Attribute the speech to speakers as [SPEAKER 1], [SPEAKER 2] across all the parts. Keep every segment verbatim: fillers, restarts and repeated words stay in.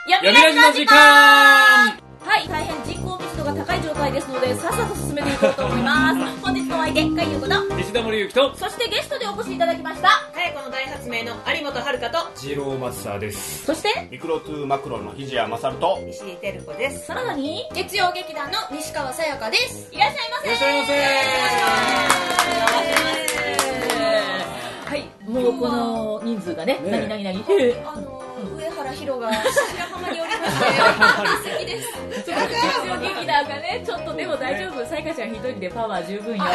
[SPEAKER 1] 闇ラジの時間。はい、大変人口密度が高い状態ですので、さっさと進めていこうと思います。本日のお相手、海優子と
[SPEAKER 2] 西田森ゆきと、
[SPEAKER 1] そしてゲストでお越しいただきました、
[SPEAKER 3] かやこの大発明の有本遥と
[SPEAKER 2] ジローマスターです。
[SPEAKER 1] そして
[SPEAKER 4] ミクロトゥーマクロの肘谷勝と
[SPEAKER 3] 石井照子です。
[SPEAKER 1] さらに
[SPEAKER 5] 月曜劇団の西川さやかです。
[SPEAKER 1] いらっしゃいませ。
[SPEAKER 2] いらっしゃいませ。
[SPEAKER 1] はい、もうこの人数がね、
[SPEAKER 2] ね
[SPEAKER 1] 何何何
[SPEAKER 5] あの上原ひろが白浜におりまして素敵です。
[SPEAKER 1] 月曜劇団がね、ちょっとでも大丈夫、さやかちゃん一人でパワー十分よ。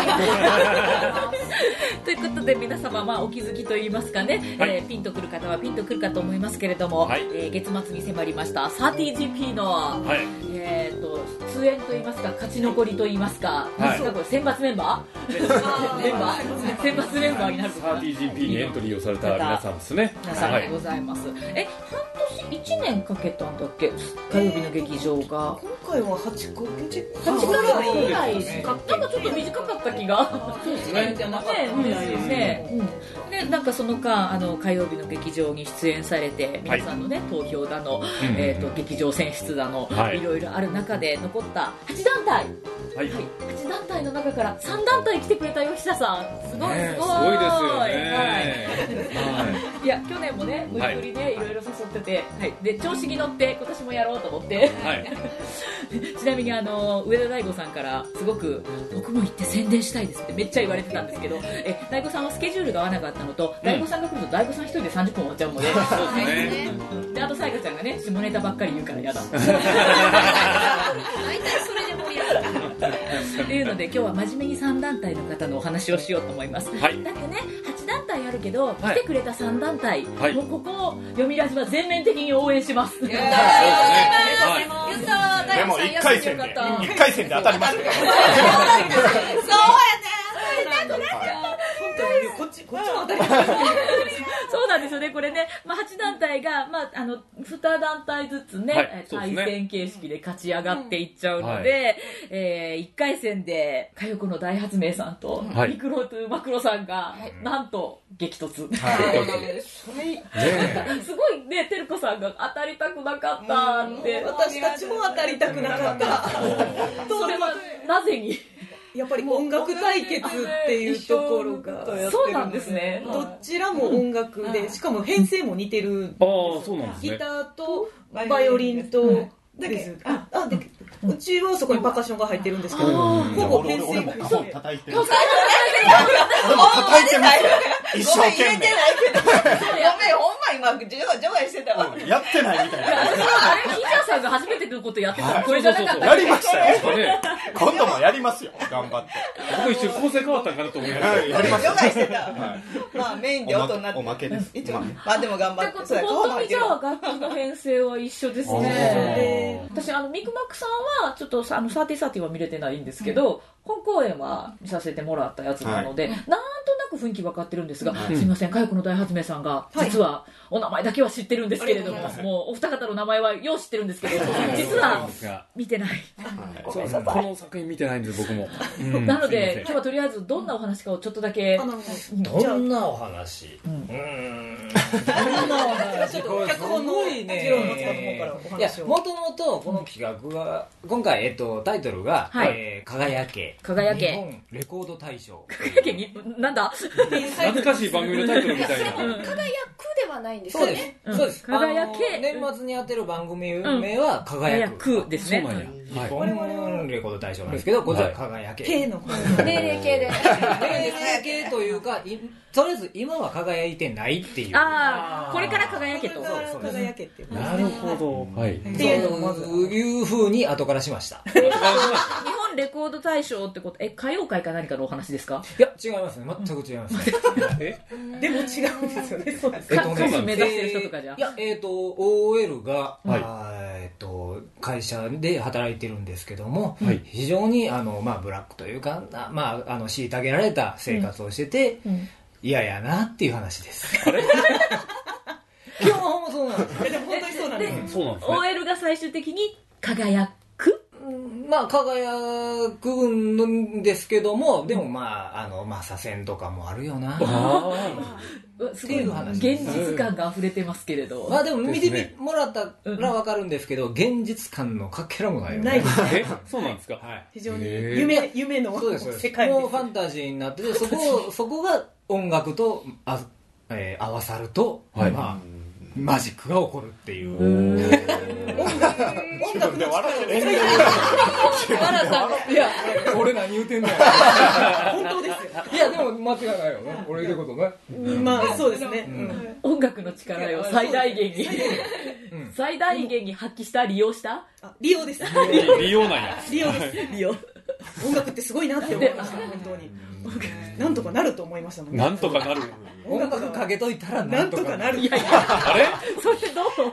[SPEAKER 1] ということで皆様、まあ、お気づきといいますかね、はい、えー、ピンとくる方はピンとくるかと思いますけれども、はい、えー、月末に迫りました サーティージーピー の、はい、えー、と出演といいますか勝ち残りといいますか、はい、なんかこれ選抜メンバーメンバー選抜メンバーになる
[SPEAKER 2] サーティージーピー にエントリーをされた皆さんですね。
[SPEAKER 1] 皆さんでございます、はい、え半年いちねんかけたんだっけ、火曜日の劇場が。
[SPEAKER 3] 今回ははちかげつ
[SPEAKER 1] はちかげつぐらいですか。なんかちょっと短かった気が。そうですね。じゃなかったんですよね。うん、でなんかその間あの火曜日の劇場に出演されて皆さんのね、はい、投票だの、うん、えっ、ー、と劇場選出だの、はい、いろいろある中で残ったはち団体。はい、はい、はち団体の中からさん団体来てくれた吉田さん、すごい、ね、すごい、
[SPEAKER 2] すごいですよね。はい。
[SPEAKER 1] いや去年もね無理くりね、いろいろ誘ってて、はい、で調子に乗って今年もやろうと思って、はい、ちなみにあの上田大吾さんからすごく僕も行って宣伝したいですってめっちゃ言われてたんですけど、え大吾さんはスケジュールが合わなかったのと、大吾さんが来ると大吾さん一人でさんじゅっぷん終わっちゃうので、そうですね。であとさやかちゃんがね下ネタばっかり言うからやだ。大体それで盛り上がる。っていうので今日は真面目にさん団体の方のお話をしようと思います、はい、だってねはち団体あるけど、はい、来てくれたさん団体、はい、もうここを読みラジは全面的に応援します。で
[SPEAKER 4] もいっかい戦でいっかい戦で当たりますよ。そうやね。
[SPEAKER 3] こっちこっちも当たり
[SPEAKER 1] そうなんですよね。これね、まあ、はち団体が、まあ、あのに団体ずつね、はい、対戦形式で勝ち上がっていっちゃうので、うん、えー、いっかい戦でかよこの大発明さんと、はい、ミクロトゥーマクロさんが、はい、なんと激突、はいはい、すごいね、てるこさんが当たりたくなかったって、
[SPEAKER 3] 私たちも当たりたくなかった
[SPEAKER 1] それはなぜに
[SPEAKER 3] やっぱり音楽対決っていうところが
[SPEAKER 1] そうなんですね。
[SPEAKER 3] どちらも音楽で、しかも編成も似てる。
[SPEAKER 2] ああ、そうなんですね。
[SPEAKER 3] ギターとバイオリンとです。ああでうちはそこにパーカッションが入ってるんですけど、ほぼ編成も
[SPEAKER 4] そう叩いてる。俺も叩いてますよ。一生懸命。
[SPEAKER 3] やべえ、ほんま今除外してたわ。
[SPEAKER 4] やってないみたいな。
[SPEAKER 1] あれ、ヒーさんが初めてのことやってたのこれじゃなかった。
[SPEAKER 4] やりましたよ。今度もやりますよ。頑張って。
[SPEAKER 2] 僕一瞬構成変わったんかなと思いました。
[SPEAKER 4] やります。
[SPEAKER 3] 除外してた。まあメインで音になって。
[SPEAKER 4] おまけです。
[SPEAKER 3] まあでも頑張って。
[SPEAKER 1] 本当にじゃあ楽器の編成は一緒ですね。私あのミクマクさんはちょっとあのサーティーサーティーは見れてないんですけど、本公演は見させてもらったやつなので、なんとなく雰囲気分かってるんですが、すいません、かよこの大発明さんが実はお名前だけは知ってるんですけれども、もうお二方の名前はよう知ってるんですけど、実は見てない。
[SPEAKER 2] この作品見てないんです僕も。
[SPEAKER 1] なので今日はとりあえずどんなお話かをちょっとだけ。
[SPEAKER 6] どんなお話？うん。どんなお話？
[SPEAKER 3] ちょっと脚本のね。
[SPEAKER 6] いや、もともとこの企画は今回えっとタイトルが輝け。
[SPEAKER 1] 輝け。
[SPEAKER 6] 日本レコード大賞。
[SPEAKER 1] 輝けになんだ？
[SPEAKER 2] 懐かしい番組のタイトルみたいな。
[SPEAKER 5] 輝くではないんですよね。
[SPEAKER 6] そうです。
[SPEAKER 1] 輝け。
[SPEAKER 6] 年末にやってる番組名は輝く
[SPEAKER 1] ですね。
[SPEAKER 6] 日本レコード大賞なんですけど、こちら輝け。
[SPEAKER 3] K の
[SPEAKER 5] 命令系で。
[SPEAKER 6] 命令系というか、とりあえず今は輝いてないっていう。
[SPEAKER 1] ああ、これから輝けと。
[SPEAKER 3] 輝けっていう。
[SPEAKER 2] なるほど。はい。
[SPEAKER 6] っていうのをまずいう風に後からしました。
[SPEAKER 1] 日本レコード大賞ってこと、え、歌謡界か何かのお話ですか？
[SPEAKER 6] いや、違いますね。全く違いますね。
[SPEAKER 3] え？でも違うんですよね。そうです。
[SPEAKER 1] えっとね、目指してる人とかじゃ。
[SPEAKER 6] いや、えっと オーエル がえっと会社で働いてるんですけども、非常にあのまあブラックというか、まああの虐げられた生活をしてて嫌やなっていう話です。あれ？今日もそうなんです。
[SPEAKER 3] でも本当にそうなんです。
[SPEAKER 2] そうなんですね。
[SPEAKER 1] オーエル が最終的に輝く。
[SPEAKER 6] まあ輝くんですけども、でもまああのまあ左遷とかもあるよな。
[SPEAKER 1] すごい現実感が溢れてますけれど。
[SPEAKER 6] まあでも見てもらったらわかるんですけど、現実感のかけらもないよね。
[SPEAKER 3] ないです
[SPEAKER 2] え、そうなんですか。
[SPEAKER 3] はい。非常に夢夢の世界です。
[SPEAKER 6] もうファンタジーになってて、そこそこが音楽とあ、えー、合わさると、はい、まあマジックが起こるっていう。
[SPEAKER 3] 音楽音楽で笑ってる。
[SPEAKER 6] 笑った。いや、俺何言うてんの。
[SPEAKER 3] 本当ですよ。
[SPEAKER 6] いやでも間違いないよね。俺言うことね。
[SPEAKER 3] まあそうですね。
[SPEAKER 1] 音楽の力を最大限に最大限に発揮した利用した？
[SPEAKER 3] 利用です。
[SPEAKER 2] 利用なんや。
[SPEAKER 3] 利用です。利用。音楽ってすごいなって思いました本当に。なんとかなると思いましたもん。
[SPEAKER 2] なんとかなる。
[SPEAKER 6] 音楽かけといたら
[SPEAKER 3] なんとかなる。
[SPEAKER 1] いやいや、
[SPEAKER 2] あれ？
[SPEAKER 1] それどう？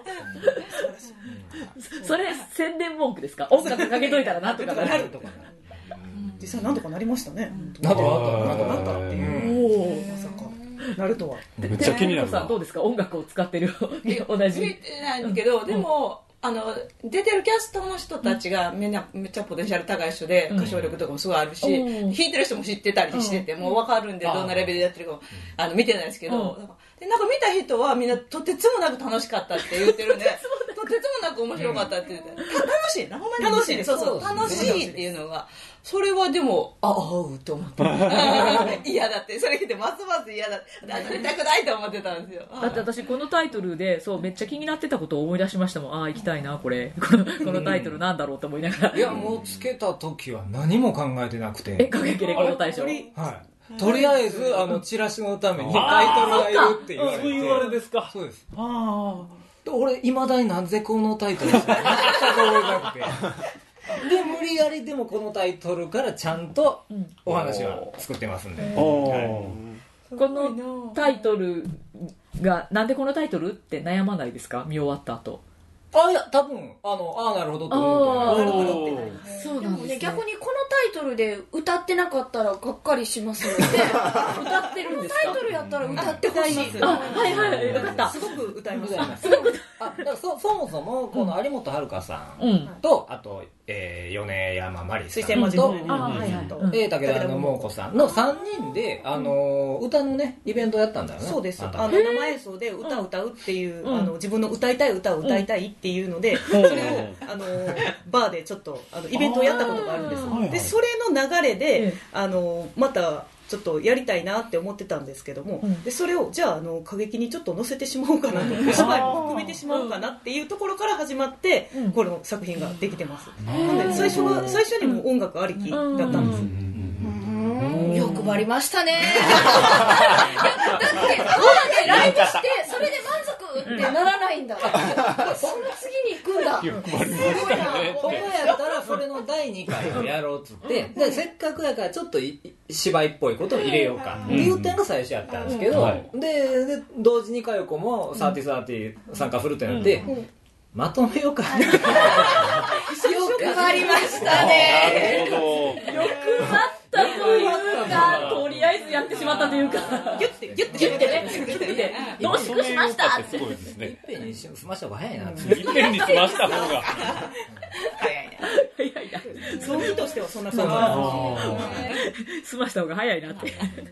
[SPEAKER 1] それ宣伝文句ですか？音楽かけといたらなんとかなるとか。
[SPEAKER 3] 実際なんとかなりましたね。
[SPEAKER 6] なんとか
[SPEAKER 3] なんとかなったっていう。まさかなるとは。
[SPEAKER 2] めっちゃ気になる。
[SPEAKER 1] さんどうですか？音楽を使ってる同じ。
[SPEAKER 5] 見てないんだけど、でも。あの出てるキャストの人たちがみんなめっちゃポテンシャル高い人で、歌唱力とかもすごいあるし、弾いてる人も知ってたりしてて、もう分かるんでどんなレベルでやってるかもあの見てないですけど、でなんか見た人はみんなとてつもなく楽しかったって言ってるんでとてつもなく面白かったって言って、楽しいな、ほんまに楽しい、そうそう楽しいっていうのが、それはでもああうと思って嫌だって、それ聞いてますます嫌だって出たくないと思ってたんですよ。
[SPEAKER 1] だって私このタイトルでそうめっちゃ気になってたことを思い出しましたもん。ああ行きたいなこれこのこのタイトルなんだろうと思いながら。
[SPEAKER 6] いやもうつけた時は何も考えてなくて、
[SPEAKER 1] え過激レコード大賞、はい、
[SPEAKER 6] とりあえずあのチラシのためにタイトルがいるって言われて、
[SPEAKER 2] そういうあれですか。
[SPEAKER 6] そうです。
[SPEAKER 1] あ
[SPEAKER 6] あ俺いまだになぜこのタイトルですか全く覚えなくてで無理やりでもこのタイトルからちゃんとお話は作ってますんで、
[SPEAKER 1] このタイトルがなんでこのタイトルって悩まないですか？見終わった後。
[SPEAKER 6] あいや多分あのあなるほどと思うと、
[SPEAKER 3] なるほどってなります。
[SPEAKER 5] そうなんですね。逆にこのタイトルで歌ってなかったらがっかりしますので
[SPEAKER 1] 歌ってるんですか？
[SPEAKER 5] タイトルやったら歌ってほしい。
[SPEAKER 1] あはいはいよかった。
[SPEAKER 3] すごく歌います。
[SPEAKER 1] すごく
[SPEAKER 6] あだから そ, そもそもこの有本遥さんと、うん、あと、えー、米山真理さんと、うんはいはい、武田の桃子さんのさんにんで、あのー、歌のねイベントをやったんだよね。
[SPEAKER 3] そうです。あの生演奏で歌を歌うっていう、うん、あの自分の歌いたい歌を歌いたいっていうので、うん、それをあのバーでちょっとあのイベントをやったことがあるんです。でそれの流れで、あのまたちょっとやりたいなって思ってたんですけども、うん、でそれをじゃあ、あの歌劇にちょっと載せてしまおうかなと芝居も含めてしまおうかなっていうところから始まって、うん、この作品ができてます。なので最初は最初にも音楽ありきだったんです。
[SPEAKER 5] 欲張りましたね。だってそうだね、ライブしてそれで満足ってならないんだ。その次に行くんだ。
[SPEAKER 2] 欲張りましたね。
[SPEAKER 6] ここやったらそれのだいにかいをやろうっつって、でせっかくやからちょっと芝居っぽいことを入れようかっていう点が最初やったんですけど、うん、で, で同時に佳代子もサーティサーティ参加するってなって、うんうん、まとめようか。
[SPEAKER 5] よく張りましたね。
[SPEAKER 2] なるほ
[SPEAKER 1] ど。よく張ったというか、とりあえずやってしまったというか、
[SPEAKER 3] ギュッてギュッて
[SPEAKER 1] ギュッてね、ギュッて濃縮しましたって。
[SPEAKER 2] すごいですね。
[SPEAKER 6] いっぺんに済ました方が早いな。いっ
[SPEAKER 2] ぺんに済ました方が
[SPEAKER 3] 早いな。早いな。装備としてはそんな感
[SPEAKER 1] じ。済ました方が早いなって。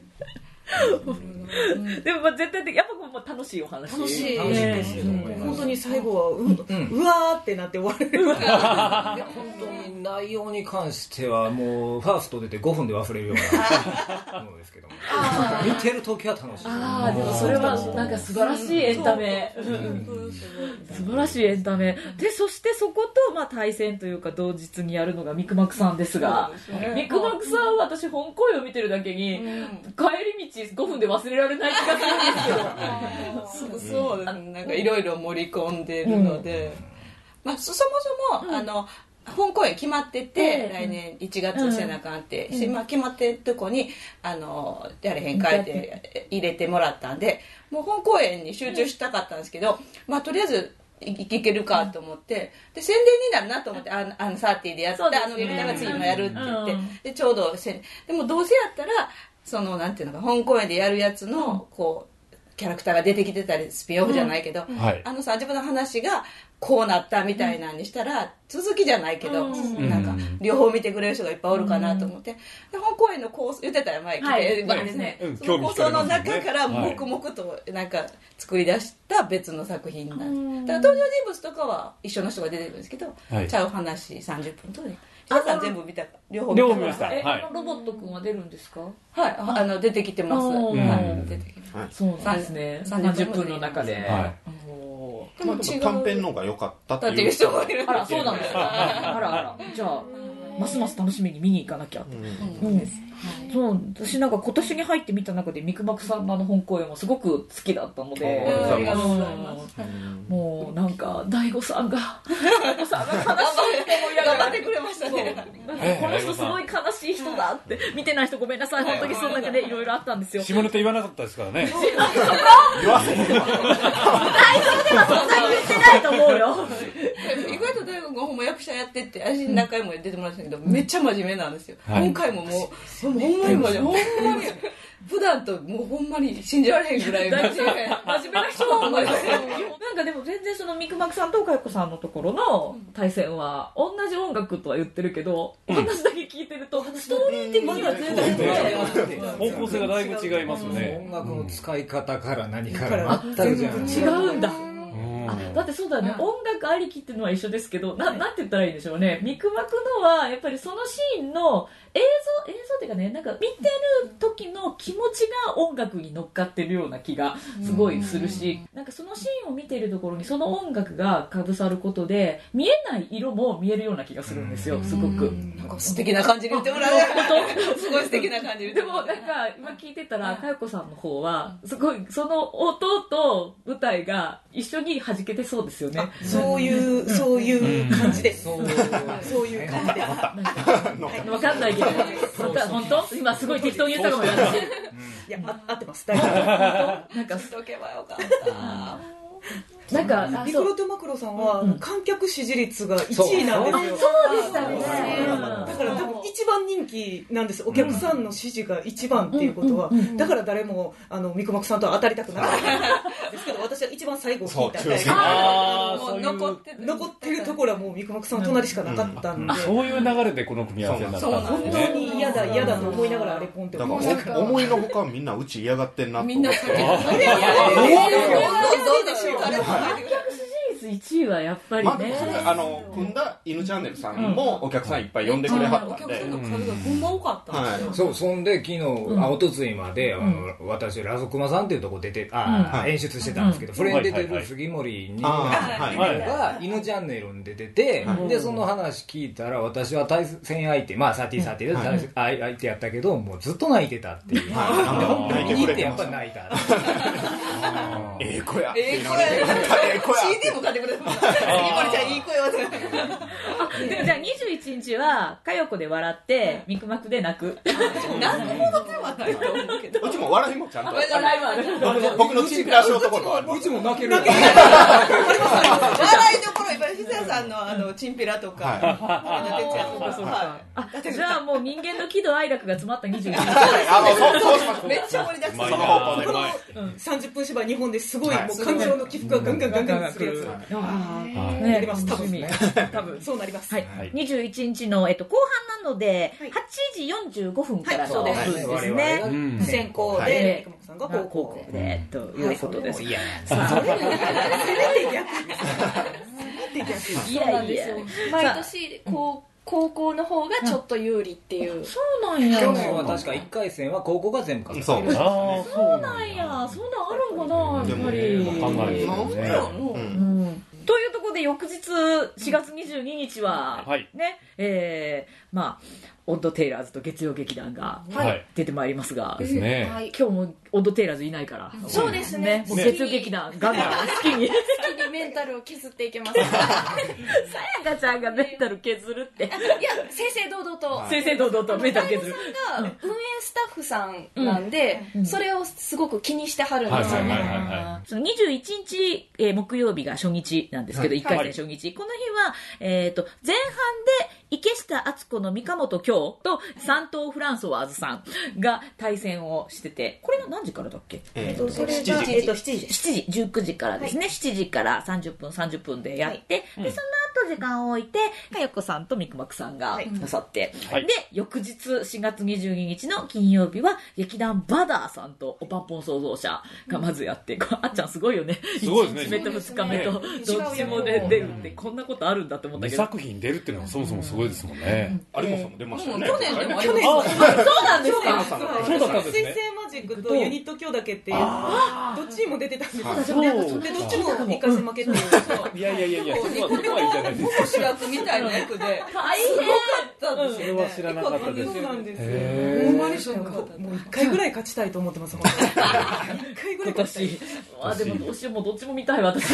[SPEAKER 1] でもまあ絶対的やっぱもう楽しいお話。
[SPEAKER 3] 楽しいですよ。本当に最後は う,、うん、うわーってなって終わる。
[SPEAKER 6] 本当に内容に関してはもうファースト出てごふんで忘れるようなものですけども、見てる時は楽しい。
[SPEAKER 1] ああでもそれはなんか素晴らしいエンタメ。素晴らしいエンタメで、そしてそことまあ対戦というか同日にやるのがミクマクさんですが、ミクマクさんは私本声を見てるだけに帰り道ごふんで忘れられない気がするんですけど。
[SPEAKER 5] そうですね、なんかいろいろ盛り込んでるので、うん、まあ、そもそも、うん、あの本公演決まってて、えー、来年いちがつせなあかんって、うん、今決まってるとこにあのやれへんかいって入れてもらったんで、もう本公演に集中したかったんですけど、まあ、とりあえずいけるかと思って、で宣伝になるなと思って、あの、あのサーティーでやって、ね、あの劇団が次もやるって言って、うん、でちょうど宣伝でもどうせやったらそのなんていうのか本公演でやるやつのこうキャラクターが出てきてたりスピンオフじゃないけど、
[SPEAKER 2] うんはい、
[SPEAKER 5] あのさんじゅっぷんの話がこうなったみたいなんにしたら、うん、続きじゃないけど、うん、なんか両方見てくれる人がいっぱいおるかなと思って、うん、で本公演の構想言ってたよ前来て、はい、ねねうん、その構想の中から黙々となんか作り出した別の作品なんです、うん、だから登場人物とかは一緒の人が出てくるんですけど、はい、ちゃう話さんじゅっぷんとね皆さん全部見たか両方見ました。
[SPEAKER 1] え、はい、ロボットくんは出るんですか？
[SPEAKER 5] はい、あの出てきてます。はい、出てきて
[SPEAKER 1] ます。そうなんですね。さんじゅっぷんの中で。はい。
[SPEAKER 4] でも短編の方が良かったって
[SPEAKER 5] いう人もいる。
[SPEAKER 1] あら、そうなんですか。あらあら。じゃあますます楽しみに見に行かなきゃって。うん。そう、私なんか今年に入ってみた中でミクマクさんのあの本公演もすごく好きだったので、
[SPEAKER 5] ありがとうございます。
[SPEAKER 1] もうなんか大悟さんが大悟さんが悲しいって思いながら
[SPEAKER 5] 頑張ってくれましたね。
[SPEAKER 1] この人すごい悲しい人だって見てない人ごめんなさい、本当にその中でいろいろあったんですよ。
[SPEAKER 2] 下ネタ言わなかったですからね。
[SPEAKER 4] 言わせて大丈
[SPEAKER 1] 夫ではそんなに言ってないと思うよ。
[SPEAKER 5] 意外と大悟がほんま役者やってって私何回も出てもらったけど、めっちゃ真面目なんですよ。今回ももうほんまに真面目、ほんまに普段ともうほんまに信じられへんぐらい真面目真面目な人なんですよ。
[SPEAKER 1] なんかでも全然そのミクマクさんとかよこさんのところの対戦は同じ音楽とは言ってるけど、お話だけ聞いてるとストーリー的には全然
[SPEAKER 2] 方向性がだいぶ違いますよね。
[SPEAKER 6] 音楽の使い方から何から全くじゃん。
[SPEAKER 1] 違うんだ。あ、だってそうだね、うん、音楽ありきっていうのは一緒ですけど、な、なんて言ったらいいんでしょうね。ミクマクのはやっぱりそのシーンの映像映像っていうかね、なんか見てる時の気持ちが音楽に乗っかってるような気がすごいするし、なんかそのシーンを見てるところにその音楽がかぶさることで見えない色も見えるような気がするんですよ、すごく。
[SPEAKER 5] なんか素敵な感じに言ってもらう。すごい素敵な感じ
[SPEAKER 1] で。でもなんか今聞いてたら、かよこさんの方はすごいその音と舞台が一緒に弾けてそうですよね。
[SPEAKER 3] そういう、そういう感じです。そういう感じです。
[SPEAKER 1] わかんないけど。本当？今すごい適当に言ったかもしれない。
[SPEAKER 3] いや、あ、合ってます。大丈夫。
[SPEAKER 5] なんかしとけばよかった。
[SPEAKER 1] なんか
[SPEAKER 3] ミクロとマクロさんは観客支持率がいちいなんですよ。
[SPEAKER 1] そうでしたね。
[SPEAKER 3] だから多分一番人気なんです。お客さんの支持が一番っていうことは、だから誰もあのミクマクさんとは当たりたくなかったんですけど、私は一番最後聞いた回
[SPEAKER 5] が残ってる
[SPEAKER 3] 残ってるところはもうミクマクさんの隣しかなかったんで、
[SPEAKER 2] そういう流れでこの組み合わせになったんですね。
[SPEAKER 3] 本当に嫌だ嫌だと思いながらあれポンって
[SPEAKER 4] 思いました。思いのほかみんなうち嫌がってんなと。
[SPEAKER 5] みんな好き。どうでしょう。
[SPEAKER 1] 観客支持率いちいはやっぱりね、
[SPEAKER 4] まあ、あの組んだ犬チャンネルさんもお客さんいっぱい呼んでくれはったんで、
[SPEAKER 5] お客さんの数がほんま多かったんですよ、
[SPEAKER 6] はい、そうそんで昨日、うん、あおとついまで、うん、あの私ラゾクマさんっていうとこ出てあ、うん、演出してたんですけど、うん、それに出てる杉森にが犬チャンネルに出てて、はい、でその話聞いたら私は対戦相手まあサティサティで対戦相手やったけどもうずっと泣いてたっていう、はい、泣いてくれてやっぱ泣いた
[SPEAKER 4] ええ子や
[SPEAKER 5] ええ子や シーディー も買ってくれた杉森ちゃんいい子よ
[SPEAKER 1] でもじゃあにじゅういちにちはかよこで笑ってミクマクで泣く
[SPEAKER 5] 何のことではないと思うけど
[SPEAKER 4] うちも笑いもちゃんと
[SPEAKER 5] 笑いもある
[SPEAKER 4] 僕のチンピラショーところはある
[SPEAKER 6] うちも泣ける
[SPEAKER 5] 笑いどころ今ひささんのあのチンピラとか
[SPEAKER 1] じゃあもう人間の喜怒哀楽が詰まったにじゅういちにち
[SPEAKER 5] めっちゃ盛りだくさん
[SPEAKER 3] さんじゅっぷん芝居日本ですごいもう感情の起伏がガンガンガンガンするやつやります多分多分そうなります。
[SPEAKER 1] にじゅういちにちのえっと後半なのではちじよんじゅうごふんからのですね。
[SPEAKER 3] 先行でミクマクさんが後
[SPEAKER 1] 攻でということです。
[SPEAKER 3] いやせめて逆
[SPEAKER 1] いやいや
[SPEAKER 7] 毎年こう高校の方がちょっと有利っていう、うん、
[SPEAKER 1] そうなんや
[SPEAKER 6] 去年は確かいっかい戦は高校が全部勝ってる
[SPEAKER 1] そうあそうなんやそんなんあるんかなやっぱり
[SPEAKER 2] 考えるよね、
[SPEAKER 1] うん、というところで翌日しがつにじゅうににちは、うん、ねえー、まあオッドテイラーズと月曜劇団が出てまいりますが、
[SPEAKER 2] ですね、
[SPEAKER 1] 今日もオッドテイラーズいないから、
[SPEAKER 7] そうですね、
[SPEAKER 1] もう月曜劇団ガンガン好きに
[SPEAKER 7] 好きにメンタルを削っていけます
[SPEAKER 1] さやかちゃんがメンタル削るっていや
[SPEAKER 7] 正々堂々と
[SPEAKER 1] 正々堂々とメンタル削る
[SPEAKER 7] 大悟さんが運営スタッフさんなんで、うん、それをすごく気にしてはるんですよね。
[SPEAKER 1] そのにじゅういちにち、えー、木曜日が初日なんですけど、はい、いっかい戦初日、この日は、えー、と前半で池下敦子の三日本京と三島フランソワーズさんが対戦をしてて、これが何時からだっけ？
[SPEAKER 3] えっと、それが、
[SPEAKER 4] しちじ
[SPEAKER 3] えっと、しちじです。
[SPEAKER 1] しちじ、じゅうくじからですね、はい、しちじからさんじゅっぷん、さんじゅっぷんでやって、はい、で、その後時間を置いて、かよこさんとみくまくさんがなさって、はい、で、翌日しがつにじゅうににちの金曜日は、劇団バダーさんとおぱんぽん創造者がまずやって、うん、あっちゃんすごいよね。
[SPEAKER 2] すごいですね。
[SPEAKER 1] いちにちめとふつかめと、どっちもで出るって、こんなことあるんだって思ったけど。
[SPEAKER 2] にさく品出るっていうのはそもそもすごいですもんね。
[SPEAKER 4] 有本さんも出ましたよね。
[SPEAKER 5] 去年でも
[SPEAKER 3] 去年
[SPEAKER 1] そうなんですか。
[SPEAKER 2] そうだったんです
[SPEAKER 3] 水
[SPEAKER 2] ね。
[SPEAKER 3] 星マジックとユニット今日だけっていう、どっちにも出てたんですよ。で、どっちも一回戦負けっていう。
[SPEAKER 2] いやいやいやいや、そこはそこはいいじゃないですか。
[SPEAKER 5] 主役みたいな役で、
[SPEAKER 1] 大
[SPEAKER 5] すごかったんですよね。
[SPEAKER 2] それは知らなかったです。
[SPEAKER 3] そうなんですよ。
[SPEAKER 2] へー
[SPEAKER 3] ほんまにそうか。もう一回ぐらい勝ちたいと思ってます。一回ぐらい勝ちたい。
[SPEAKER 1] あ、でもどうしよう、もうどっちも見たい私。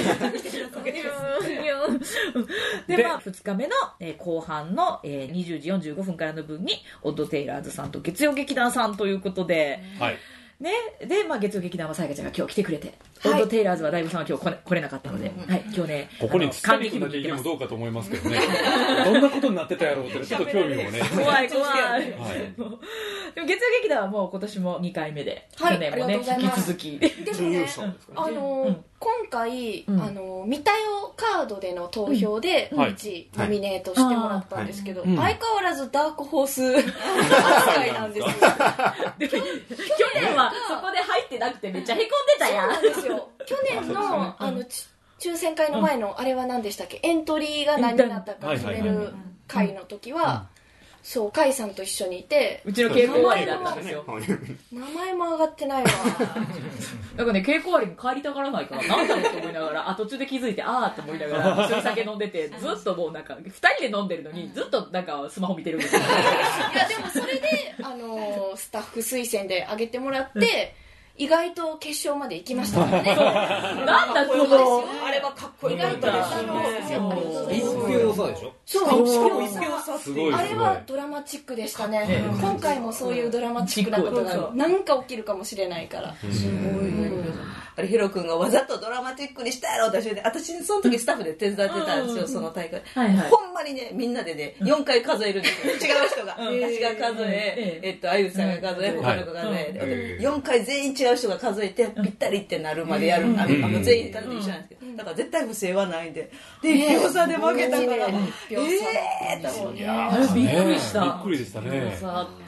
[SPEAKER 1] で、まあふつかめの、えー、後半の、えー、にじゅうじよんじゅうごふんからの分にオッドテイラーズさんと月曜劇団さんということで、
[SPEAKER 2] はい。
[SPEAKER 1] ね、で、まあ、月曜劇団はさやかちゃんが今日来てくれて、はい、オッドテイラーズは大悟さんは今日来れ、来れなかったので、うん、はい、今日ね、
[SPEAKER 2] ここに伝えていただいてもどうかと思いますけどね。どんなことになってたやろうって、ちょっと興味もね。
[SPEAKER 1] 怖い怖い。
[SPEAKER 2] はい、
[SPEAKER 1] でも月曜劇団はもう今年もにかいめで、はい、去年もね、引き続き。
[SPEAKER 7] でもね、あのー、うん、今回、うん、あのー、見たよカードでの投票でいちいノミネートしてもらったんですけど、はいはい、相変わらずダークホース扱いなんですよ。
[SPEAKER 1] 去年はそこで入ってなくてめっちゃへこんでたやん。
[SPEAKER 7] そうなんですよ。去年の、あの、抽選会の前の、あれは何でしたっけ、エントリーが何になったか決める会の時は、そう、甲斐さんと一緒にいて、
[SPEAKER 1] うちの稽古終わりだったんですよ。
[SPEAKER 7] 名前も上がってないわ。
[SPEAKER 1] なんかね、稽古終わりに帰りたがらないから、なんだろうと思いながら、あ、途中で気づいて、あーって思いながら、一緒に酒飲んでて、ずっともうなんか、二人で飲んでるのに、ずっとなんかスマホ見てるんですよ。
[SPEAKER 7] いや、でもそれで、あのー、スタッフ推薦で上げてもらって、意外と決勝まで行きましたからね。
[SPEAKER 1] なんだこの
[SPEAKER 3] あれはかっこいい。意外と
[SPEAKER 6] 一票差でしょ。
[SPEAKER 7] そう。
[SPEAKER 3] しかも一票差。
[SPEAKER 2] すごい。
[SPEAKER 7] あれはドラマチックでしたね。今回もそういうドラマチックなことが何か起きるかもしれないから。すごい。
[SPEAKER 5] あれヒロ君がわざとドラマチックにしたやろって私で、私その時スタッフで手伝ってたんですよ、その大会。ほんまにね、みんなでね、よんかい数えるんですよ。違う人が。私が数え、えっと、あゆさんが数え、他の子が数え、よんかい全員違う人が数えて、ぴったりってなるまでやる。あの、全員数で一緒なんですけど。だから絶対不正はないんで。で、一票差で負けたから、えーと思って。
[SPEAKER 1] びっくりした。
[SPEAKER 2] びっくりでしたね。
[SPEAKER 1] さって。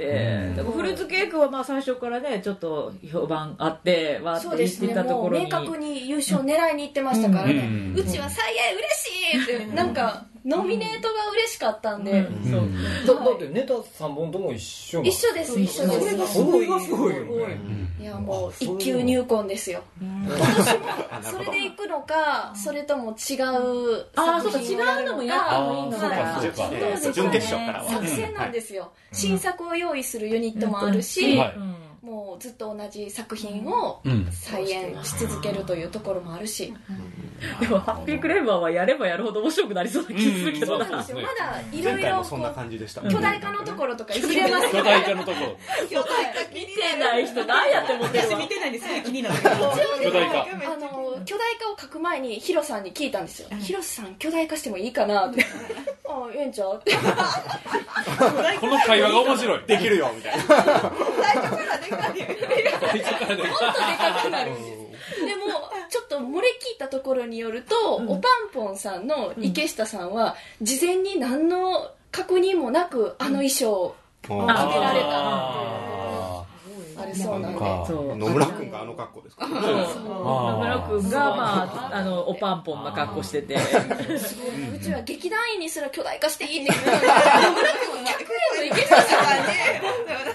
[SPEAKER 1] フルーツケーキはまあ最初からね、ちょっと評判あって、わーって言ってたところに。
[SPEAKER 7] 明確に優勝狙いに行ってましたからね、うん、うちは最愛嬉しいって、うん、なんかノミネートが嬉しかったんで、うん
[SPEAKER 6] そう、だ, だってネタさんぼんとも一緒
[SPEAKER 7] 一緒です一緒です。
[SPEAKER 6] それがすごいすごいよね。
[SPEAKER 7] いやもう一級入魂ですよ。私もそれで行くのか、それとも違う作品をやるのか、
[SPEAKER 4] 準決勝からは
[SPEAKER 7] 作戦なんですよ、うん、新作を用意するユニットもあるし、うんはい、もうずっと同じ作品を再演し続けるというところもあるし、
[SPEAKER 1] うん、でもハッピークレーバーはやればやるほど面白くなりそうな気するけどな、うん、
[SPEAKER 7] まだいろいろ巨大化のところとかいじれます
[SPEAKER 2] 巨大化のところ
[SPEAKER 1] 巨大化見てない人何やって思ってるわ。
[SPEAKER 3] 私見てないんですごい気になる。
[SPEAKER 2] 巨大化
[SPEAKER 7] あの巨大化を書く前にヒロさんに聞いたんですよ。ヒロさん巨大化してもいいかなってああええんちゃうって
[SPEAKER 2] この会話が面白い。
[SPEAKER 4] できるよみたいな。
[SPEAKER 5] 最初からでかい。
[SPEAKER 7] 最初からでかい。もっとでかくなるんです。でもちょっと漏れ聞いたところによると、うん、おパンポンさんの池下さんは事前に何の確認もなくあの衣装を決められたあれそうなんで、
[SPEAKER 4] 野村くんがあの格好ですか。そう
[SPEAKER 1] 野村くんがまああのおパンポンな格好してて、
[SPEAKER 7] うちは劇団員にすら巨大化していいんだけど、野村くんは逆やの池下さんがね。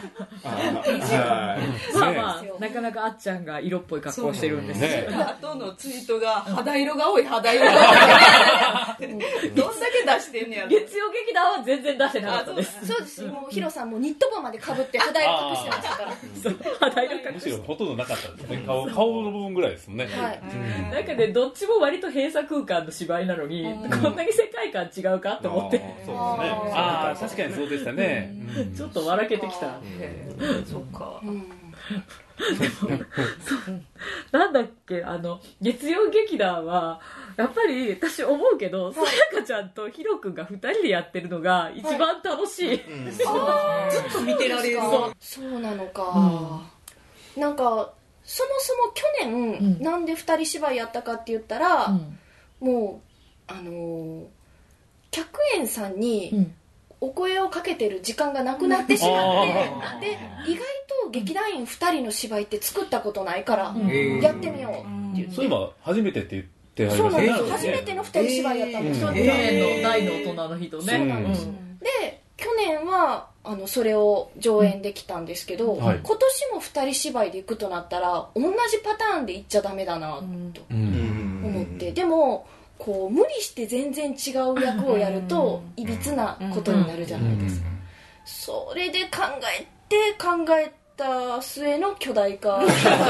[SPEAKER 1] まあまあなかなかあっちゃんが色っぽい格好をしてるんですね。
[SPEAKER 5] あとのツイートが肌色が多い肌色が多いどんだけ出してんねやろ。
[SPEAKER 1] 月曜劇団は全然出してなかったです。
[SPEAKER 7] そうです。もうヒロさんもニット帽まで被って肌色隠してましたから。
[SPEAKER 1] 肌色隠して
[SPEAKER 2] むしろほとんどなかったですね。顔顔の部分ぐらいですもんね。
[SPEAKER 7] はい。
[SPEAKER 1] なんかねどっちも割と閉鎖空間の芝居なのにこんなに世界観違うかって思って。
[SPEAKER 4] そうですね。
[SPEAKER 2] ああ確かにそうでしたね。
[SPEAKER 1] ちょっと笑けてきた。
[SPEAKER 5] そっか。
[SPEAKER 1] なんだっけ、あの月曜劇団はやっぱり私思うけど、さやかちゃんとヒロ君がふたりでやってるのが一番楽しい、はい、うん、
[SPEAKER 3] ずっと見てられる。
[SPEAKER 7] そうなのか、うん、なんかそもそも去年、うん、なんでふたり芝居やったかって言ったら、うん、もうあのー、客演さんに、うん、お声をかけてる時間がなくなってしまって、で意外と劇団員ふたりの芝居って作ったことないからやってみようって言って、
[SPEAKER 2] そういえば初めてって言ってはりましたね。
[SPEAKER 7] そうなんです、初めてのふたり芝居やったんですよ、
[SPEAKER 1] 去年の大の大人の日とね、うんうん、
[SPEAKER 7] で去年はあのそれを上演できたんですけど、うん、はい、今年もふたり芝居で行くとなったら同じパターンで行っちゃダメだなと思って、うん、でもこう無理して全然違う役をやるといびつなことになるじゃないですか。それで考えて考えた末の巨大化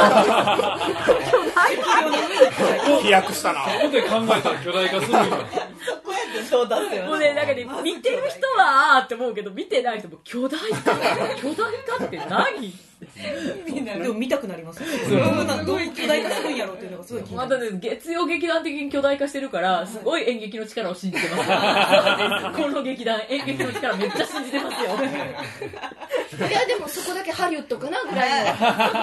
[SPEAKER 4] 飛躍したな。
[SPEAKER 2] そこで考えたら巨大化するんだ。
[SPEAKER 3] そうだよね。
[SPEAKER 1] もうね、なんかね、見てる人はって思うけど見てない人も巨大化巨大化って何
[SPEAKER 3] みんなでも見たくなりますね。どういう巨大化するんやろうっていうのがすごい気になる。
[SPEAKER 1] またね、月曜劇団的に巨大化してるからすごい演劇の力を信じてますこの劇団演劇の力めっちゃ信じてますよ
[SPEAKER 7] いやでもそこだけハリウッドかなぐらいの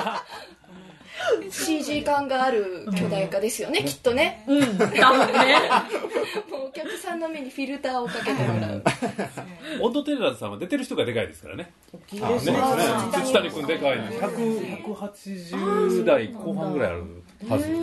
[SPEAKER 7] シージー 感がある巨大化ですよね、うん、きっとね、
[SPEAKER 1] うん、多分ね
[SPEAKER 7] もうお客さんの目にフィルターをかけてもらう
[SPEAKER 2] オンドテレラーズさんは出てる人がでかいですからね。
[SPEAKER 3] 大きいですね。
[SPEAKER 2] 土谷君でかいね。ひゃく、ひゃくはちじゅう代後半ぐらいあるはず。うん、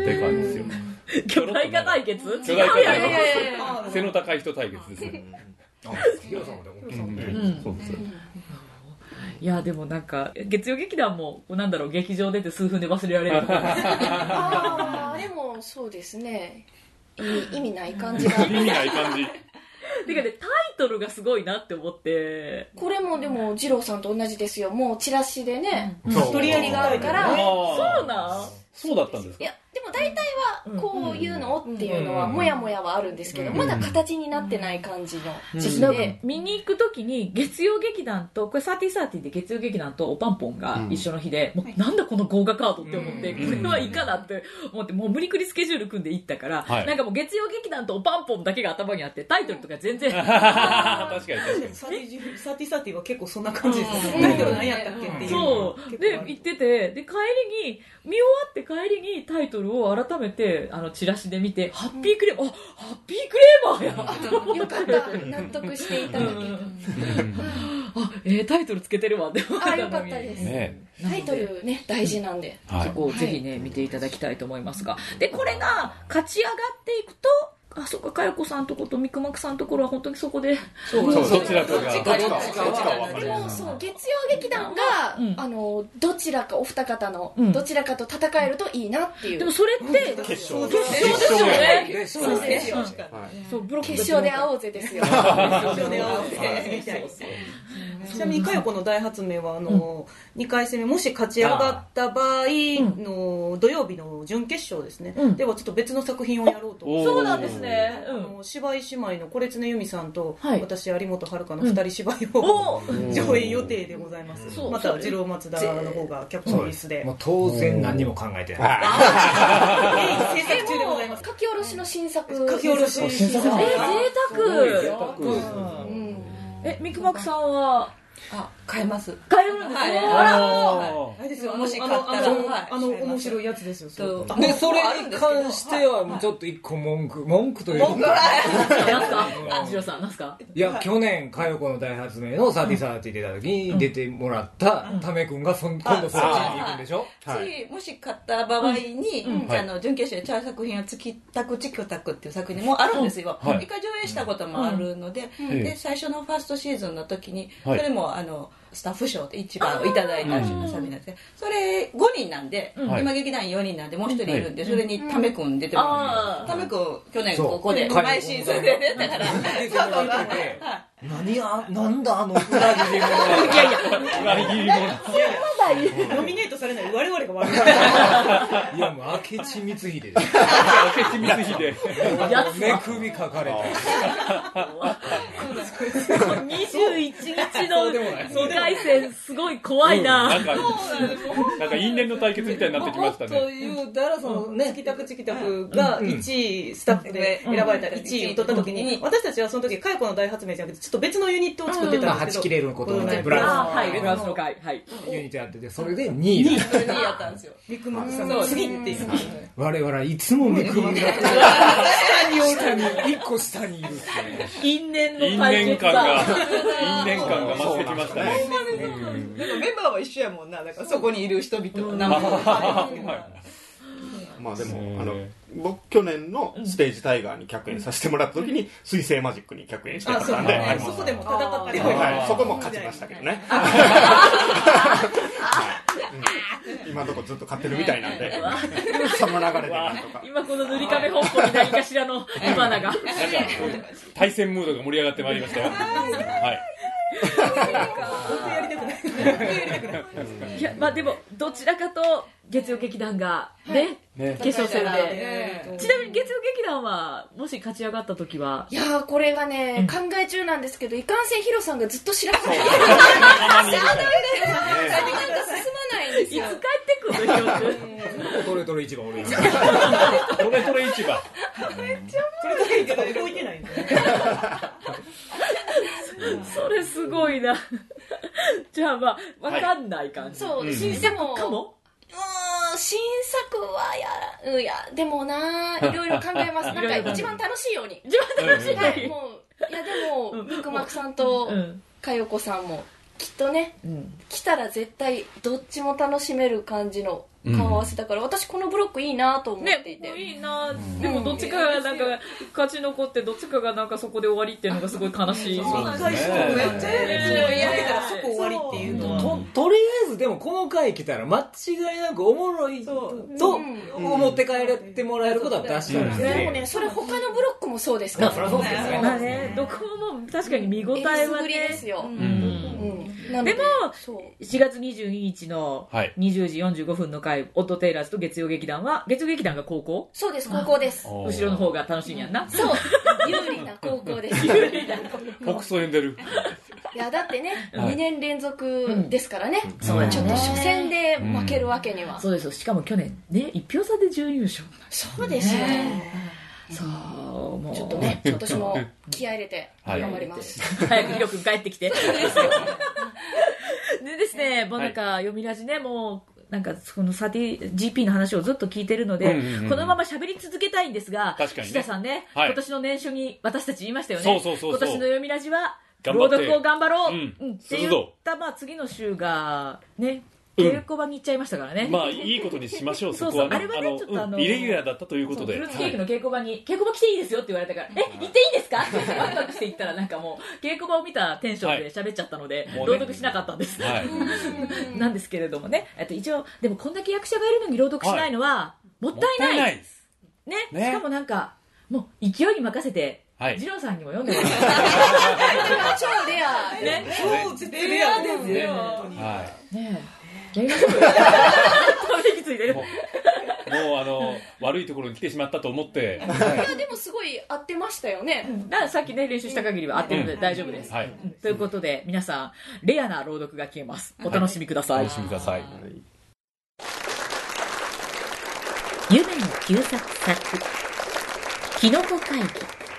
[SPEAKER 2] でかいですよ。
[SPEAKER 1] 巨大化対決？
[SPEAKER 2] 巨大化対決。背の高い人対決ですね。あ、ヒロさんは大きいですね。そうですよ。
[SPEAKER 1] いやでもなんか月曜劇団もなんだろう、劇場出て数分で忘れられる
[SPEAKER 7] あでもそうですね、意味ない感じが
[SPEAKER 2] 意味ない感じ
[SPEAKER 1] てかね、タイトルがすごいなって思って、
[SPEAKER 7] これもでも二郎さんと同じですよ。もうチラシでね、
[SPEAKER 3] うん、取りやりがあるから、
[SPEAKER 1] そうなん、
[SPEAKER 2] そうだったんですか。
[SPEAKER 7] いやでも大体はこういうのっていうのはもやもやはあるんですけど、まだ形になってない感じの時期で、
[SPEAKER 1] 見に行くときに月曜劇団とこれサーティーサーティーで月曜劇団とおパンポンが一緒の日で、もうなんだこの豪華カードって思って、これはいいかなって思って、もう無理くりスケジュール組んで行ったから、なんかもう月曜劇団とおパンポンだけが頭にあってタイトルとか全然
[SPEAKER 2] 確かに確かに
[SPEAKER 3] サーティーサーティーサーティーは結構そんな感じですね。タイトル何やったっけっていう。
[SPEAKER 1] そうで行ってて、で帰りに見終わって帰りにタイトルを改めてあのチラシで見て、ハッピークレーマー、あ、ハッピークレーマーや
[SPEAKER 7] よかった、納得していただけ
[SPEAKER 1] あ、えー、タイトルつけてるわって思ったのに。
[SPEAKER 7] あ、よかったです、
[SPEAKER 2] ね、
[SPEAKER 7] タイトルね大事なんで、
[SPEAKER 1] はい、そこをぜひね、はい、見ていただきたいと思いますが、でこれが勝ち上がっていくと、あ、そっか、かよこさんとことみくまくさんところは本当にそこで、
[SPEAKER 2] そうそう、どちらかが、
[SPEAKER 7] どっちかでもそう、月曜劇団が、うん、あのどちらかお二方の、うん、どちらかと戦えるといいなっていう。
[SPEAKER 1] でもそれって
[SPEAKER 2] 決勝
[SPEAKER 1] 決勝ですよね。
[SPEAKER 7] そうですよ。
[SPEAKER 1] そう、ブロック
[SPEAKER 7] 決勝で会おうぜですよ。決
[SPEAKER 3] 勝で会おうぜ。ちなみにかよこの大発明はあの、うん、にかい戦目もし勝ち上がった場合の土曜日の準決勝ですね、うん、ではちょっと別の作品をやろうと。
[SPEAKER 1] そうなんですね、
[SPEAKER 3] うん、あの芝居姉妹の是常由美さんと、はい、私有本遥のふたり芝居を、うん、上演予定でございます。また次郎松田の方がキャプテンリスで、
[SPEAKER 6] もう当然何にも考えてない
[SPEAKER 3] 制作中でございます。
[SPEAKER 7] 書き下ろしの新作、
[SPEAKER 3] 書き下ろし新作、
[SPEAKER 1] え、贅沢。え、みくまくさんは
[SPEAKER 5] あ、買えます。
[SPEAKER 1] 買えるんですね。あ
[SPEAKER 3] ら、あれですよ。もし買ったら、あの面白いやつですよ。
[SPEAKER 6] で、それに関してはちょっと一個文句、文句というか。文句
[SPEAKER 1] なんすか？あ、ジローさん、なんすか？
[SPEAKER 6] いや、去年かよこの大発明のサーティサーティ出た時に出てもらったためくんが今度そっちに行くんでしょ？
[SPEAKER 5] 次、もし買った場合に、あの準決勝でチャー作品は月卓チクタクっていう作品もあるんですよ。一回上映したこともあるので、で最初のファーストシーズンの時にそれもあのスタッフ賞で一番をいただいた作品なんですけど、それごにんなんで、今劇団よにんなんでもうひとりいるんで、それにためくん出てもらって、ためくん去年ここで毎シーズンで出たから
[SPEAKER 6] 何や、なんだあの裏切り者は。
[SPEAKER 1] いやいや、
[SPEAKER 2] 裏切り者。
[SPEAKER 3] ノミネートされない我々が悪い。
[SPEAKER 6] いやもう明智光秀です。
[SPEAKER 2] 明智光秀。
[SPEAKER 6] 目首書かれた。
[SPEAKER 1] にじゅういちにちのにかい戦すごい怖いな。
[SPEAKER 2] なんかなんか因縁の対決みたいになってきましたね。
[SPEAKER 6] というたらそのね、
[SPEAKER 3] チキタクチキタクがいちいスタッフで選ばれたいちいを取った時に、私たちはその時佳代子の大発明じゃなくてちょっと別のユニットを作ってたんですけど、
[SPEAKER 6] はち切れることでブラ
[SPEAKER 1] あはいブラウスの会はい
[SPEAKER 6] ユニットやってて、それでにいに
[SPEAKER 5] にいやったんですよ。
[SPEAKER 3] ビッグマックさんの次っていう。
[SPEAKER 6] 我々はいつも見くびりが下におるにいっこ下にいるって
[SPEAKER 1] 因縁の
[SPEAKER 2] 因
[SPEAKER 1] 対決
[SPEAKER 2] 縁感が
[SPEAKER 1] だ。
[SPEAKER 2] 因縁感が増してきましたね。
[SPEAKER 5] でもメンバーは一緒やもんな。だからそこにいる人々は何も
[SPEAKER 4] まあでもあの僕去年のステージタイガーに客演させてもらった時に水星マジックに客演してもらったんで、
[SPEAKER 3] あそこでも戦って
[SPEAKER 4] はい、そこも勝ちましたけどね。今のとこずっと勝ってるみたいなんで、その流れでなんとか。
[SPEAKER 1] 今この塗り壁本舗に何かしらの火花が。
[SPEAKER 2] なんか対戦ムードが盛り上がってまいりましたよ。はい。
[SPEAKER 3] 僕やりたくない。
[SPEAKER 1] いやまあでもどちらかと月曜劇団がね決勝戦で。ちなみに月曜劇団はもし勝ち上がった時は。
[SPEAKER 7] いやーこれがね、考え中なんですけど、いかんせんヒロさんがずっと知らない。なかなか進まないんですよ。
[SPEAKER 1] いつ帰ってくるのヒロ君。
[SPEAKER 6] トレトレ市場俺
[SPEAKER 2] トレトレ市場。
[SPEAKER 3] めっちゃそれだけど動いてないんだよ。
[SPEAKER 1] それすごいな。じゃあまあ分かんない感じ。
[SPEAKER 7] そう、
[SPEAKER 1] うん、
[SPEAKER 7] 新作かも。うーん、新作はやら、いやでもな、いろいろ考えます。なんか一番楽しいように。
[SPEAKER 1] 一番楽しいように。
[SPEAKER 7] はい、もういやでもミクマクさんと佳代子さんもきっとね、うん、来たら絶対どっちも楽しめる感じの顔合わせだから、うん、私このブロックいいなと思っていて、
[SPEAKER 1] ね、いいな。でもどっちかがなんか勝ち残ってどっちかがなんかそこで終わりっていうのがすごい悲しい。
[SPEAKER 3] そうなんですね。めっちゃやりたらそこ終わりっていうの。
[SPEAKER 6] と, とりあえずでもこの回来たら間違いなくおもろいと思って帰ってもらえることは確かに、
[SPEAKER 7] うん、でもねそれ他のブロックもそうですから、
[SPEAKER 6] まあ、そうですね。
[SPEAKER 1] まあね、どこも確かに見応えはね。
[SPEAKER 7] ですよ。うん
[SPEAKER 1] うん、でもしがつにじゅうににちのにじゅうじよんじゅうごふんの回、オットテイラーズと月曜劇団は、月曜劇団が高校？
[SPEAKER 7] そうです、高校です。
[SPEAKER 1] 後ろの方が楽しみやんな。
[SPEAKER 7] そう、有利な高校です。有利な高
[SPEAKER 2] 校。北総呼んでる。
[SPEAKER 7] いやだってね、にねん連続ですからね、
[SPEAKER 1] うん、そう
[SPEAKER 7] ちょっと初戦で負けるわけには、
[SPEAKER 1] うん、そうですよ。しかも去年ねいっぴょう差で準優勝。
[SPEAKER 7] そうですよ、ね、
[SPEAKER 1] そうもう
[SPEAKER 7] ちょっとね今年も気合い入れて頑張ります、
[SPEAKER 1] はい、早くヒロ君帰ってきてでですね、もうなんか読みラジね、もうなんかこの サーティージーピー の話をずっと聞いてるので、うんうんうん、このまま喋り続けたいんですが、
[SPEAKER 2] 確かにね、
[SPEAKER 1] 岸田さんね、はい、今年の年初に私たち言いましたよね。
[SPEAKER 2] そうそうそうそう、
[SPEAKER 1] 今年の読みラジは朗読を頑張ろう、
[SPEAKER 2] うん
[SPEAKER 1] うん、って言った、まあ、次の週がね稽古場に行っちゃいましたからね、
[SPEAKER 2] うん、まあいいことにしましょう。そこはね、
[SPEAKER 1] そうそう、あれはねちょっとあの、
[SPEAKER 2] うん、イレギュラーだったということで、
[SPEAKER 1] フルーツケーキの稽古場に、はい、稽古場来ていいですよって言われたから、え、行っていいんですかってワクワクして行ったら、なんかもう稽古場を見たテンションで喋っちゃったので、はい、朗読しなかったんです、はい、なんですけれどもね、と一応でもこんだけ役者がいるのに朗読しないのはもったいない、はい、ね, ねしかもなんかもう勢いに任せてはい、ジローさんにも読んでもらって
[SPEAKER 7] 超レア、
[SPEAKER 1] ね、
[SPEAKER 3] 超絶レアですよ、
[SPEAKER 2] はい、
[SPEAKER 1] ねえやりましょうよ息ついてるも
[SPEAKER 2] う、もうあの悪いところに来てしまったと思って
[SPEAKER 7] いやでもすごい合ってましたよね、
[SPEAKER 1] うん、だからさっきね練習した限りは合ってるので大丈夫です、うんはい、ということで皆さんレアな朗読が消えます。お楽しみください、
[SPEAKER 2] はい、お楽しみください。
[SPEAKER 1] 夢の旧作作キノコ会議。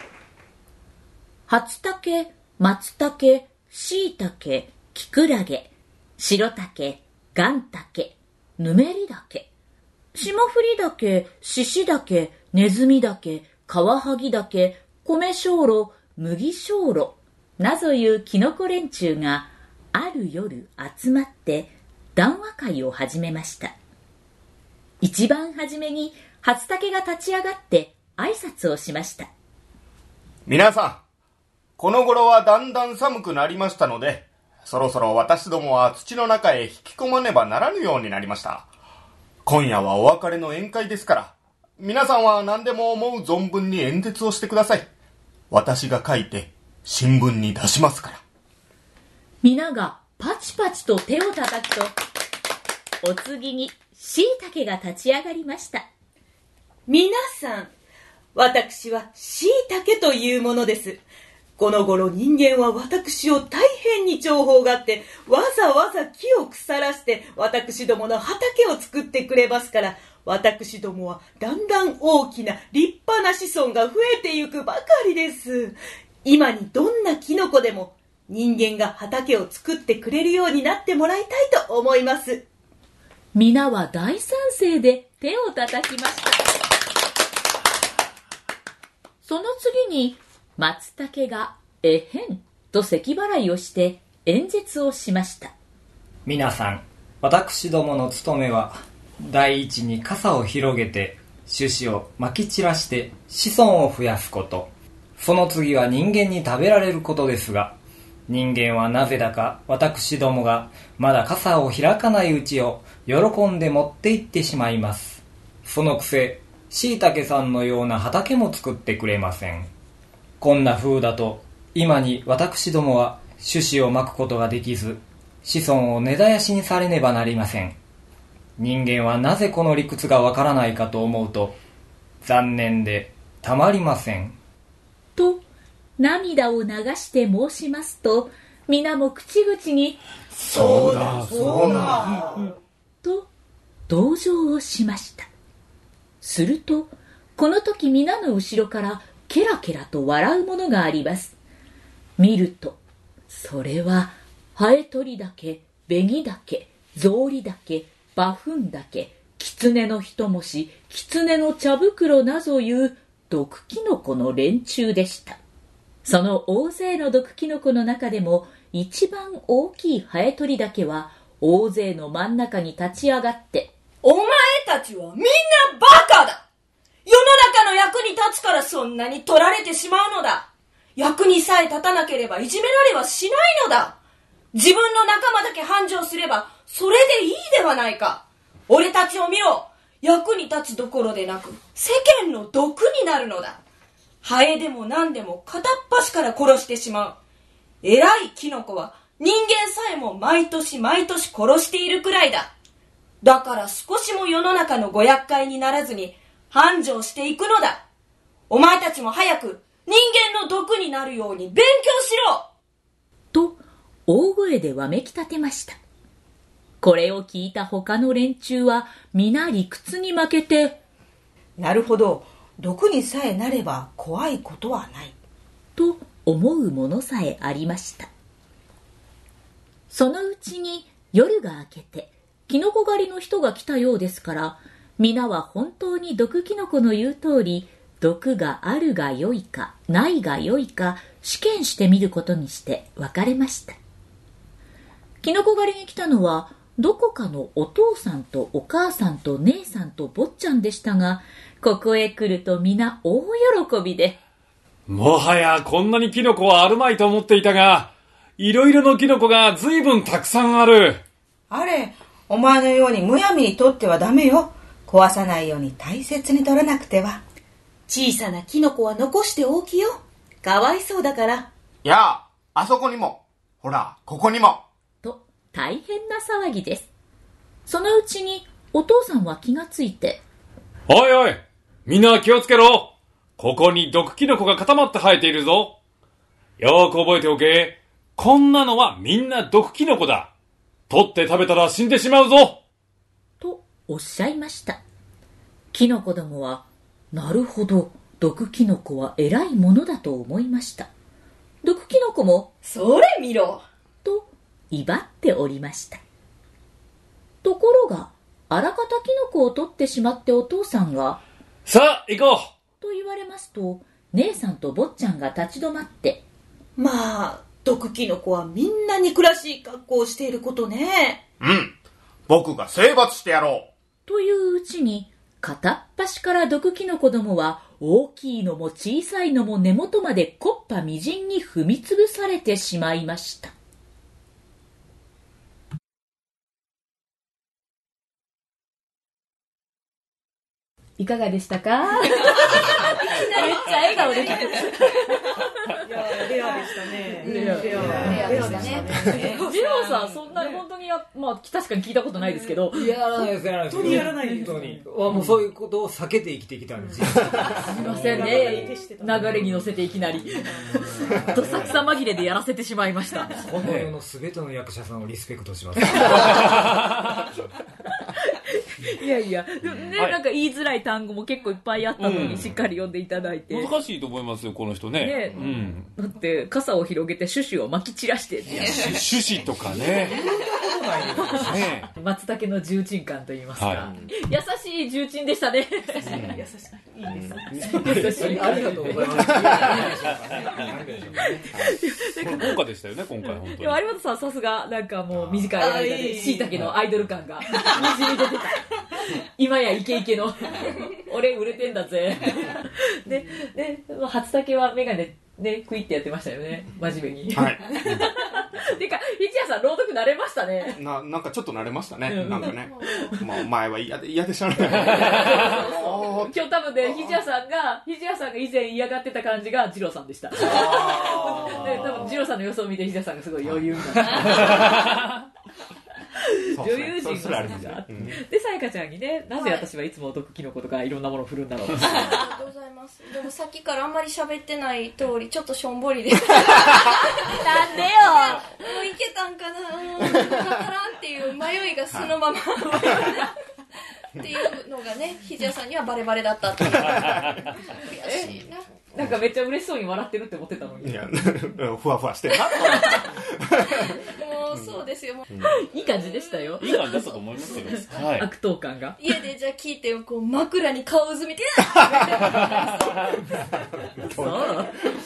[SPEAKER 1] 初竹、松茸、椎茸、キクラゲ、白竹、ガン竹、ヌメリ竹、霜降り竹、獅子竹、ネズミ竹、カワハギ竹、米小炉、麦小炉なぞいうキノコ連中がある夜集まって談話会を始めました。一番初めに初竹が立ち上がって挨拶をしました。
[SPEAKER 4] 皆さん、この頃はだんだん寒くなりましたので、そろそろ私どもは土の中へ引き込まねばならぬようになりました。今夜はお別れの宴会ですから、皆さんは何でも思う存分に演説をしてください。私が書いて新聞に出しますから。
[SPEAKER 1] 皆がパチパチと手を叩くと、 お次にしいたけが立ち上がりました。
[SPEAKER 3] 皆さん、私はしいたけというものです。この頃人間は私を大変に重宝があって、わざわざ木を腐らして私どもの畑を作ってくれますから、私どもはだんだん大きな立派な子孫が増えてゆくばかりです。今にどんなキノコでも人間が畑を作ってくれるようになってもらいたいと思います。
[SPEAKER 1] 皆は大賛成で手を叩きました。その次に松茸がえへんと咳払いをして演説をしました。
[SPEAKER 6] 皆さん、私どもの務めは第一に傘を広げて種子をまき散らして子孫を増やすこと、その次は人間に食べられることですが、人間はなぜだか私どもがまだ傘を開かないうちを喜んで持って行ってしまいます。そのくせしいたけさんのような畑も作ってくれません。こんな風だと今に私どもは種子をまくことができず、子孫を根絶やしにされねばなりません。人間はなぜこの理屈がわからないかと思うと残念でたまりません。
[SPEAKER 1] と涙を流して申しますと、皆も口々に
[SPEAKER 2] そうだそうだ
[SPEAKER 1] と同情をしました。するとこの時皆の後ろからケラケラと笑うものがあります。見るとそれはハエトリだけ、ベギだけ、ゾウリだけ、バフンだけ、キツネの一文字、キツネの茶袋なぞいう毒キノコの連中でした。その大勢の毒キノコの中でも一番大きいハエトリだけは大勢の真ん中に立ち上がって、
[SPEAKER 5] お前たちはみんなバカだ。世の中の役に立つからそんなに取られてしまうのだ。役にさえ立たなければいじめられはしないのだ。自分の仲間だけ繁盛すればそれでいいではないか。俺たちを見ろ。役に立つどころでなく世間の毒になるのだ。ハエでも何でも片っ端から殺してしまう。偉いキノコは人間さえも毎年毎年殺しているくらいだ。だから少しも世の中のご厄介にならずに繁盛していくのだ。お前たちも早く人間の毒になるように勉強しろ
[SPEAKER 1] と大声でわめき立てました。これを聞いた他の連中は皆理屈に負けて、
[SPEAKER 3] なるほど、毒にさえなれば怖いことはない
[SPEAKER 1] と思うものさえありました。そのうちに夜が明けてキノコ狩りの人が来たようですから、皆は本当に毒キノコの言う通り毒があるがよいかないがよいか試験してみることにして別れました。キノコ狩りに来たのはどこかのお父さんとお母さんと姉さんと坊ちゃんでしたが、ここへ来ると皆大喜びで、
[SPEAKER 2] もはやこんなにキノコはあるまいと思っていたが、いろいろのキノコがずいぶんたくさんある。
[SPEAKER 8] あれ、お前のようにむやみに取ってはダメよ。壊さないように大切に取らなくては。
[SPEAKER 3] 小さなキノコは残しておきよ。かわいそうだから。
[SPEAKER 4] いや、あそこにも、ほら、ここにも。
[SPEAKER 1] と大変な騒ぎです。そのうちにお父さんは気がついて、
[SPEAKER 2] おいおい、みんな気をつけろ。ここに毒キノコが固まって生えているぞ。よーく覚えておけ。こんなのはみんな毒キノコだ。取って食べたら死んでしまうぞ。
[SPEAKER 1] とおっしゃいました。キノコどもは、なるほど、毒キノコは偉いものだと思いました。毒キノコも、
[SPEAKER 5] それ見ろ
[SPEAKER 1] と威張っておりました。ところが、あらかたキノコを取ってしまってお父さんが、
[SPEAKER 2] さあ行こう
[SPEAKER 1] と言われますと、姉さんと坊ちゃんが立ち止まって、
[SPEAKER 3] まあ、毒キノコはみんな憎らしい格好をしていることね。
[SPEAKER 4] うん、僕が征伐してやろう。
[SPEAKER 1] といううちに、片っ端から毒キノコどもは大きいのも小さいのも根元まで木っ端みじんに踏みつぶされてしまいました。いかがでしたか？めっちゃ笑顔で。
[SPEAKER 3] いや、レアでししたね。
[SPEAKER 1] レア
[SPEAKER 3] レア
[SPEAKER 7] レアでしたね。
[SPEAKER 1] ジローさん、そんなに本当にや、まあ、確かに聞いたことないですけど。
[SPEAKER 6] やらないです、やらないです。
[SPEAKER 3] 本当にやらないです。
[SPEAKER 6] 本当に。もうそういうことを避けて生きてきたんですよ。
[SPEAKER 1] すいませんね。流れに乗せていきなり。どさくさ紛れでやらせてしまいました。
[SPEAKER 6] この世の全ての役者さんをリスペクトします。
[SPEAKER 1] いやいや、でもね、はい、なんか言いづらい単語も結構いっぱいあったのに、うん、しっかり読んでいただいて。
[SPEAKER 2] 難しいと思いますよ、この人ね。ね、
[SPEAKER 1] うん、だって傘を広げてシュシュを巻き散らして、ね、
[SPEAKER 2] シュシとかね。
[SPEAKER 1] ね松茸の重鎮感と言いますか、はい、優しい重鎮でしたね。優しい、優しい、いいです。優しい、
[SPEAKER 6] ありがとうございます。
[SPEAKER 2] 豪華でしたよね、今回本当に。
[SPEAKER 1] でも有本さんさすがなんかもう短い間で椎茸のアイドル感がにじみ出てた。今やイケイケの俺売れてんだぜ。で、で初茸はメガネね、クイってやってましたよね、真面目に。はい。てか、ひちやさん、朗読慣れましたね。
[SPEAKER 4] な、なんかちょっと慣れましたね。なんかね。まあ、前は嫌で、嫌でしょうね。
[SPEAKER 1] 今日多分ね、ひちやさんが、ひちやさんが以前嫌がってた感じが、ジローさんでした。で、多分、ジローさんの予想を見て、ひちやさんがすごい余裕みたいな。女優陣がで、さやかちゃんにね、なぜ私はいつも毒キノコとかいろんなものを振るんだろう。
[SPEAKER 7] ありがとうございます。でもさっきからあんまり喋ってない通り、ちょっとしょんぼりで。なんでよ。もういけたんかな、わからんっていう迷いがそのまま。っていうのがね、ひじやさんにはバレバレだったっていう。悔しいな。
[SPEAKER 1] なんかめっちゃ嬉しそうに笑ってるって思ってたのに。
[SPEAKER 4] いや、ふわふわしてるな。
[SPEAKER 7] もうそうですよ。
[SPEAKER 1] いい感じでしたよ。
[SPEAKER 2] いい感じだったと思いますけど。はい。
[SPEAKER 1] 悪党感が。
[SPEAKER 7] 家でじゃあ聞いてこう枕に顔うずみて。
[SPEAKER 1] そう。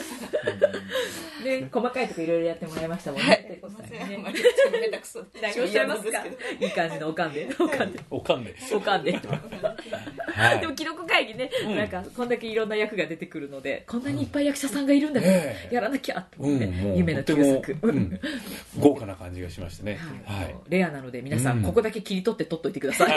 [SPEAKER 1] で、細かいとこいろいろやってもらいましたもんね。はい。すいません。め
[SPEAKER 7] たくそ。
[SPEAKER 1] 何をおっしゃいますか。いい感じのおかんで。おかんで。
[SPEAKER 2] おかんで。
[SPEAKER 1] おかんで。でも記録会議ね、なんかこんだけいろんな役が出てくるので、こんなにいっぱい役者さんがいるんだからやらなきゃと思って、夢の旧作。
[SPEAKER 2] 豪華な感じがしましたね。
[SPEAKER 1] はい。レアなので皆さんここだけ切り取って取っといてください。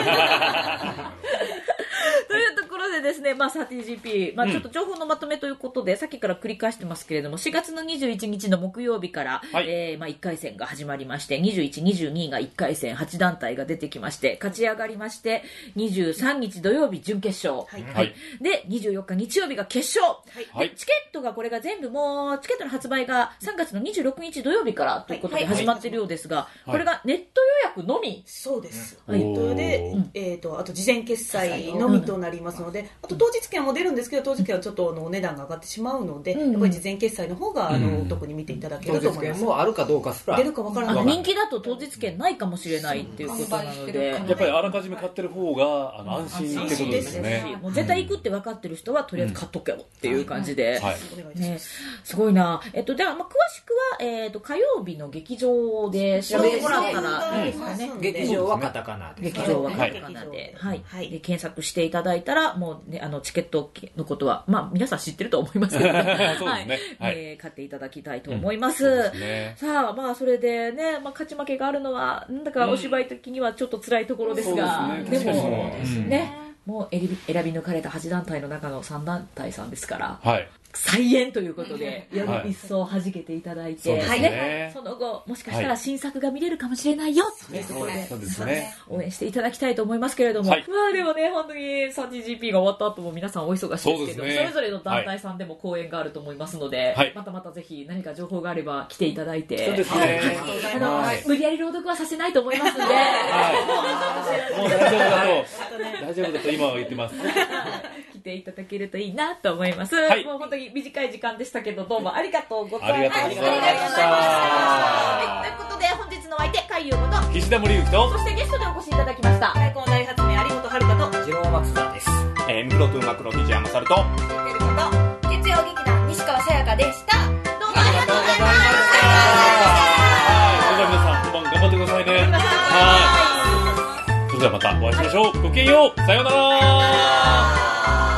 [SPEAKER 1] というところでですね、まあ サーティージーピー、まあちょっと情報のまとめということで、さっきから繰り返してますけれども、しがつのにじゅういちにちの木曜日から、はい、えー、まあいっかい戦が始まりまして、にじゅういち、にじゅうにがいっかい戦、はちだんたいが出てきまして、勝ち上がりまして、にじゅうさんにち土曜日準決勝、はいはい、で、にじゅうよっか日曜日が決勝、はい、でチケットがこれが全部もう、チケットの発売がさんがつのにじゅうろくにち土曜日からということで始まっているようですが、はいはい、これがネット予約のみ。
[SPEAKER 3] そうです。ネットで、えっと、あと事前決済のみとなりますので、あと当日券も出るんですけど、当日券はちょっとあのお値段が上がってしまうので、うん、やっぱり事前決済の方があの、うん、特に見ていただけると思います。
[SPEAKER 6] 当日券もあるかどうかすら
[SPEAKER 3] 出るかわからない。
[SPEAKER 1] 人気だと当日券ないかもしれないっていうことなので、
[SPEAKER 2] やっぱりあらかじめ買ってる方があの安心ってことですね。
[SPEAKER 1] もう絶対行くって分かってる人はとりあえず買っとけよっていう感じで、ね、すごいな。えっとではまあ詳しくはえっと火曜日の劇場で調べてもらったらいいですかね。
[SPEAKER 6] 劇場はカタカナで、
[SPEAKER 1] 劇場はカタカナで、はい、はい、で検索していただいたらもうねあのチケットのことはまあ皆さん知ってると思いますけど、ね、はい、えー、買っていただきたいと思います。うん、ね、さあまあそれでね、まあ勝ち負けがあるのはなんだかお芝居的にはちょっと辛いところですが、うん、でもね、もう選び選び抜かれたはちだんたいの中のさんだんたいさんですから。はい。再演ということで、より一層弾けていただいて、はいね、その後もしかしたら新作が見れるかもしれないよというところで、そうですね、応援していただきたいと思いますけれども、はい、まあでもね本当に サーティージーピー が終わった後も皆さんお忙しいですけど、そ, ね、それぞれの団体さんでも公演があると思いますので、はい、またまたぜひ何か情報があれば来ていただいて、そうですね、あの、はい、無理やり朗読はさせないと思いますので、はい、もう大丈夫だと大丈夫だと今は言ってます。来ていただけるといいなと思います。はい、もう本当に短い時間でしたけどどうもありがとうございました。ありがとうございました。はい、ということで本日のお相手海優こと
[SPEAKER 2] 岸田森ゆきと、
[SPEAKER 1] そしてゲストでお越しいただきました
[SPEAKER 3] 大根大発明有本遥と
[SPEAKER 6] 次郎松田です。
[SPEAKER 4] えー、ミクロトゥーマクロ藤山勝と
[SPEAKER 7] てること月曜劇団西川さやかでした。どうもありがとうございました。
[SPEAKER 2] それでは皆さん本番頑張ってくださいね。はい。それではまたお会いしましょう。ごきげんよう。さようなら。